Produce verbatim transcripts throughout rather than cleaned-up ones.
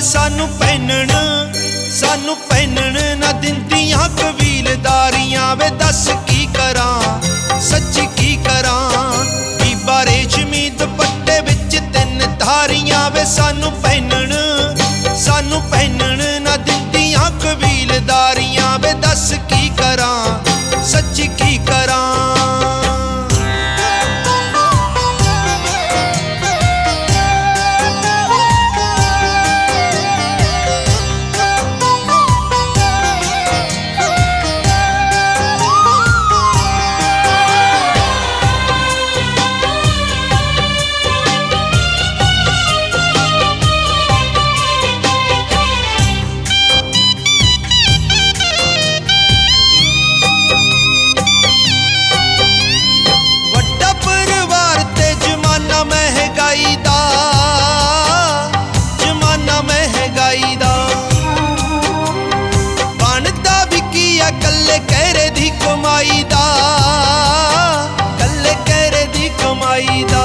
सानू पहनण सानू पहनण ना दिंदियां कबीलदारियां वे दस की करां सच्ची की करां बीबा रेशमी दुपट्टे विच तीन धारियां वे सानू पहनण सानू पहनण ना दिंदियां कबीलदारियां वे दस की करां सच्ची की करां। कल्ले कहरे दी कमाई दा कल्ले कहरे दी कमाई दा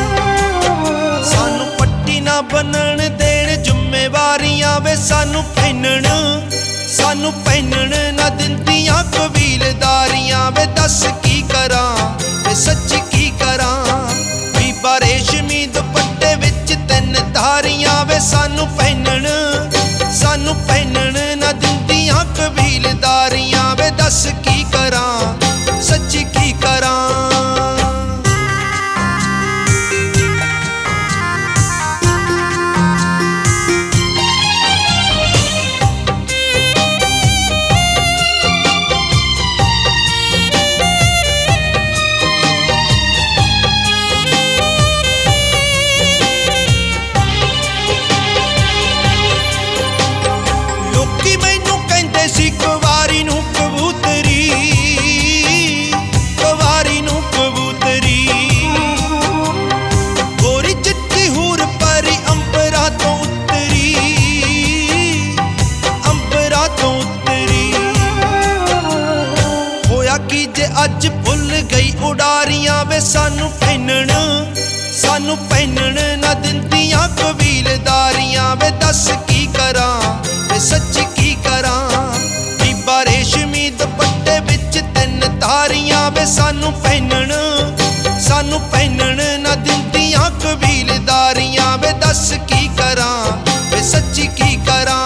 सानू पट्टी ना बनन देण जिम्मेवारियां वे सानू पहनण सानू पहनण ना दिंदियां कबीलदारियां वे दस की करां वे सच्ची की करां बीबा रेशमी दुपट्टे विच तीन धारियां वे सानू पहनण सानू पहनण ना दिंदियां कबीलदारियां वे दस की करां सच्ची की करां। लोकी मैनू कहंदे सी कवारी नू कबूतरी कवारी नू कबूतरी गोरी चिट्टी हूर परी अंबरा तो उतरी अंबरा तो उतरी होया की जे अज भुल गई उडारियां वे सानू पहनण सानू पहनण ना दिंदियां कबीलदारियां वे दस की करां वे सच्ची की करां बीबा रेशमी दुपट्टे विच तीन धारियां वे सानू पहनण सानू पहनण ना दिंदियां कबीलदारियां वे दस की करां वे सच्ची की करां।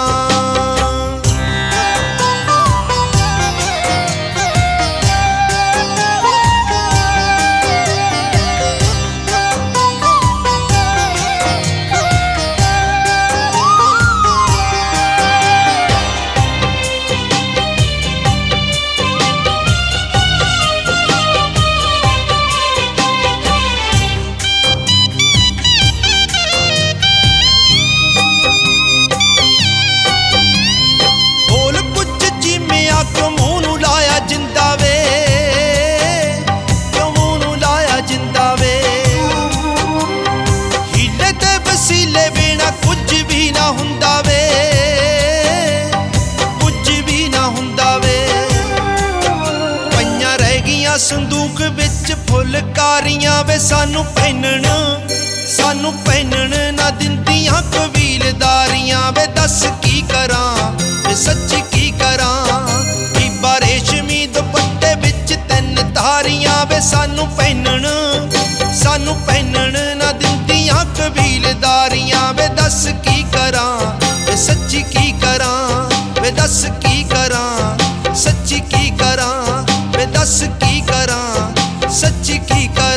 कुछ भी ना हुंदा वे कुछ भी ना हुंदा वे पईयां रह गईयां संदूक विच फुलकारियां वे सानू पहनण सानू पहनण ना दिंदियां कबीलदारियां वे दस की करां वे सच्ची की करां बीबा रेशमी दुपट्टे विच तीन धारियां वे सानू पहनण सानू पहनण ना दिंदियां कबीलदारियां वे दस की करां वे सच्ची की करां वे दस की करां सच्ची की करां वे दस की करां सच्ची की करां।